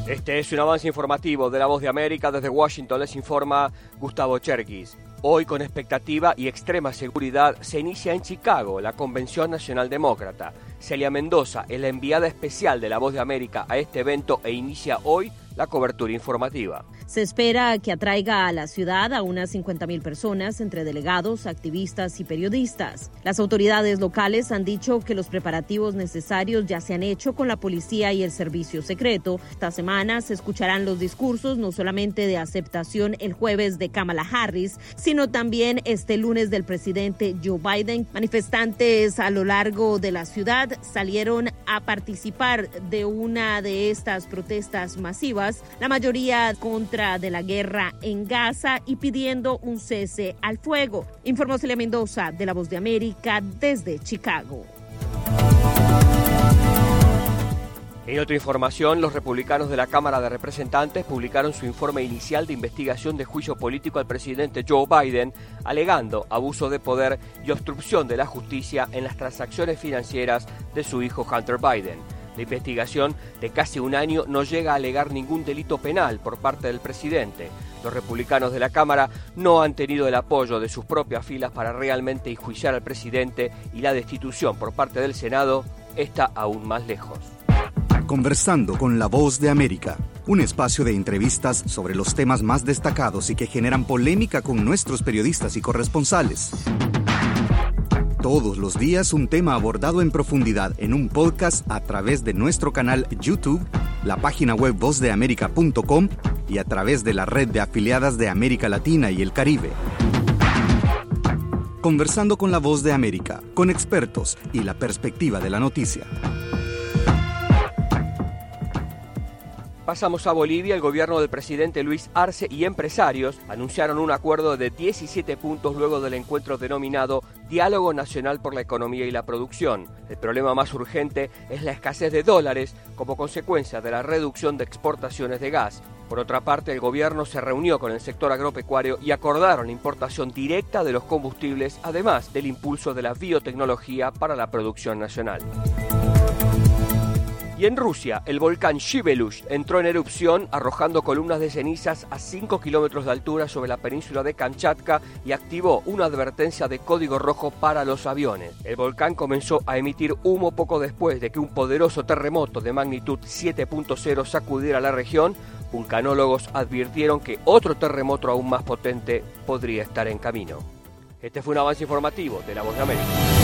Este es un avance informativo de La Voz de América. Desde Washington les informa Gustavo Cherkis. Hoy, con expectativa y extrema seguridad, se inicia en Chicago la Convención Nacional Demócrata. Celia Mendoza es la enviada especial de La Voz de América a este evento e inicia hoy la cobertura informativa. Se espera que atraiga a la ciudad a unas 50,000 personas, entre delegados, activistas y periodistas. Las autoridades locales han dicho que los preparativos necesarios ya se han hecho con la policía y el servicio secreto. Esta semana se escucharán los discursos no solamente de aceptación el jueves de Kamala Harris, sino también este lunes del presidente Joe Biden. Manifestantes a lo largo de la ciudad salieron a participar de una de estas protestas masivas, la mayoría contra de la guerra en Gaza y pidiendo un cese al fuego. Informó Celia Mendoza de La Voz de América desde Chicago. En otra información, los republicanos de la Cámara de Representantes publicaron su informe inicial de investigación de juicio político al presidente Joe Biden, alegando abuso de poder y obstrucción de la justicia en las transacciones financieras de su hijo Hunter Biden. La investigación de casi un año no llega a alegar ningún delito penal por parte del presidente. Los republicanos de la Cámara no han tenido el apoyo de sus propias filas para realmente enjuiciar al presidente y la destitución por parte del Senado está aún más lejos. Conversando con La Voz de América, un espacio de entrevistas sobre los temas más destacados y que generan polémica con nuestros periodistas y corresponsales. Todos los días un tema abordado en profundidad en un podcast a través de nuestro canal YouTube, la página web vozdeamerica.com y a través de la red de afiliadas de América Latina y el Caribe. Conversando con La Voz de América, con expertos y la perspectiva de la noticia. Pasamos a Bolivia. El gobierno del presidente Luis Arce y empresarios anunciaron un acuerdo de 17 puntos luego del encuentro denominado Diálogo Nacional por la Economía y la Producción. El problema más urgente es la escasez de dólares como consecuencia de la reducción de exportaciones de gas. Por otra parte, el gobierno se reunió con el sector agropecuario y acordaron la importación directa de los combustibles, además del impulso de la biotecnología para la producción nacional. Y en Rusia, el volcán Shiveluch entró en erupción arrojando columnas de cenizas a 5 kilómetros de altura sobre la península de Kamchatka y activó una advertencia de código rojo para los aviones. El volcán comenzó a emitir humo poco después de que un poderoso terremoto de magnitud 7.0 sacudiera la región. Vulcanólogos advirtieron que otro terremoto aún más potente podría estar en camino. Este fue un avance informativo de La Voz de América.